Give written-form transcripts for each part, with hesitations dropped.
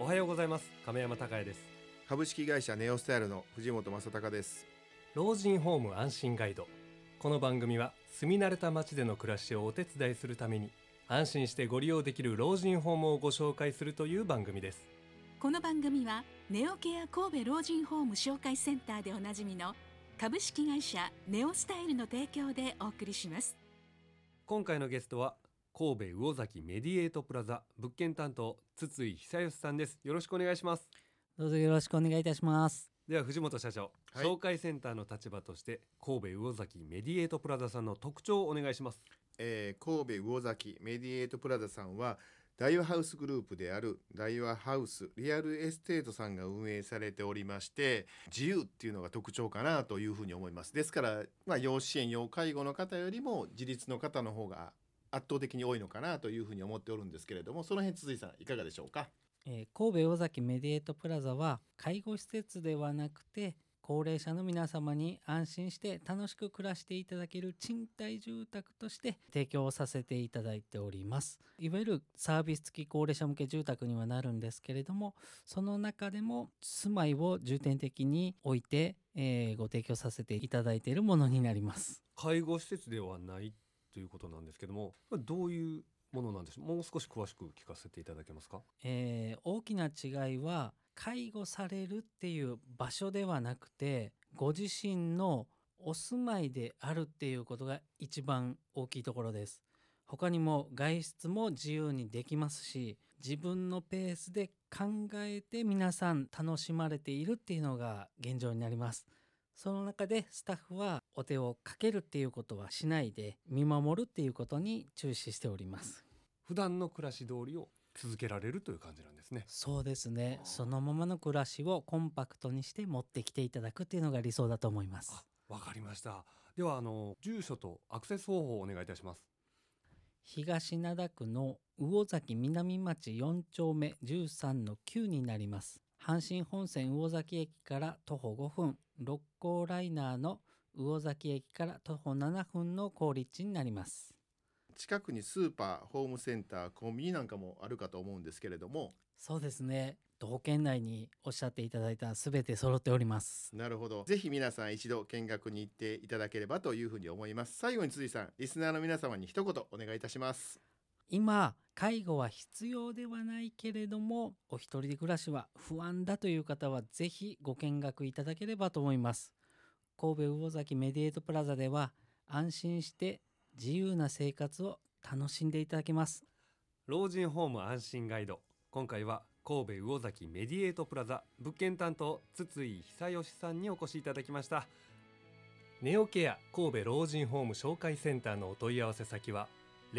おはようございます。亀山孝也です。 株式会社ネオスタイルの藤本正孝です。 老人ホーム安心ガイド。この番組は住み慣れた街での暮らしをお手伝いするために安心してご利用できる老人ホームをご紹介するという番組です。 この番組はネオケア神戸老人ホーム紹介センターでおなじみの株式会社ネオスタイルの提供でお送りします。 今回のゲストは神戸魚崎メディエートプラザ物件担当筒井久義さんです。よろしくお願いします。 どうぞよろしくお願いいたします。 では藤本社長、 はい、 紹介センターの立場として神戸魚崎メディエートプラザさんの特徴をお願いします。 神戸魚崎メディエートプラザさんは大和ハウスグループである大和ハウスリアルエステートさんが運営されておりまして、自由っていうのが特徴かなというふうに思います。ですから、要支援要介護の方よりも自立の方の方が圧倒的に多いのかなというふうに思っておるんですけれども、その辺筒井さんいかがでしょうか。 神戸魚崎メディエートプラザは介護施設ではなくて高齢者の皆様に安心して楽しく暮らしていただける賃貸住宅として提供させていただいております。いわゆるサービス付き高齢者向け住宅にはなるんですけれども、その中でも住まいを重点的に置いて、ご提供させていただいているものになります。 介護施設ではないということなんですけども、どういうものなんでしょう。もう少し詳しく聞かせていただけますか。 大きな違いは介護されるっていう場所ではなくて、ご自身のお住まいであるっていうことが一番大きいところです。他にも外出も自由にできますし、自分のペースで考えて皆さん楽しまれているっていうのが現状になります。その中でスタッフはお手をかけるっていうことはしないで見守るっていうことに注視しております。 普段の暮らし通りを続けられるという感じなんですね。 そうですね。そのままの暮らしをコンパクトにして持ってきていただくっていうのが理想だと思います。 わかりました。では住所とアクセス方法をお願いいたします。 東灘区の魚崎南町4丁目 13-9 になります。阪神本線魚崎駅から徒歩5分、六甲ライナーの魚崎駅から徒歩7分の好立地になります。 近くにスーパー、ホームセンター、コンビニなんかもあるかと思うんですけれども。 そうですね。徒歩圏内におっしゃっていただいた全て揃っております。 なるほど。ぜひ皆さん一度見学に行っていただければというふうに思います。最後に辻さん、リスナーの皆様に一言お願いいたします。 今介護は必要ではないけれどもお一人で暮らしは不安だという方はぜひご見学いただければと思います。神戸魚崎メディエートプラザでは安心して自由な生活を楽しんでいただけます。 老人ホーム安心ガイド。今回は神戸魚崎メディエートプラザ物件担当筒井久義さんにお越しいただきました。ネオケア神戸老人ホーム紹介センターのお問い合わせ先は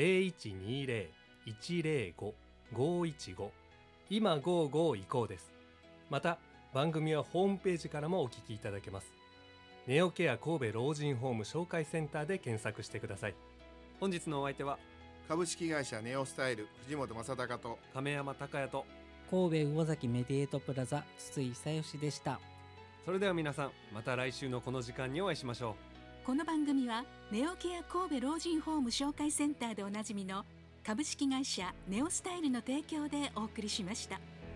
0120-105-515 今55移行です。また番組はホームページからもお聞きいただけます。ネオケア神戸老人ホーム紹介センターで検索してください。本日のお相手は株式会社ネオスタイル藤本正孝と亀山孝也と神戸魚崎メディエートプラザ筒井久義でした。 それでは皆さん、また来週のこの時間にお会いしましょう。 この番組はネオケア神戸老人ホーム紹介センターでおなじみの株式会社ネオスタイルの提供でお送りしました。